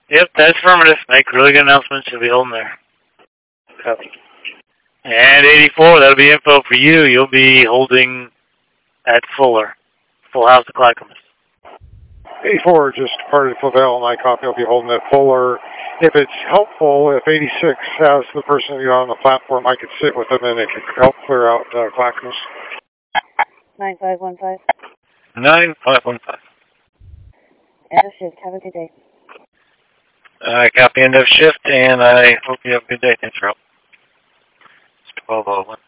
Yep, that's affirmative. Make really good announcements. You'll be holding there. Copy. And 84, that'll be info for you. You'll be holding at Fuller. Full House of Clackamas. 84 just departed Flavel, and I copy. I'll be holding at Fuller. If it's helpful, if 86 has the person on the platform, I could sit with them and it could help clear out Clackamas. 9515. 9515. End of shift. Have a good day. I copy end of shift, and I hope you have a good day. Thanks for help. It's 1201.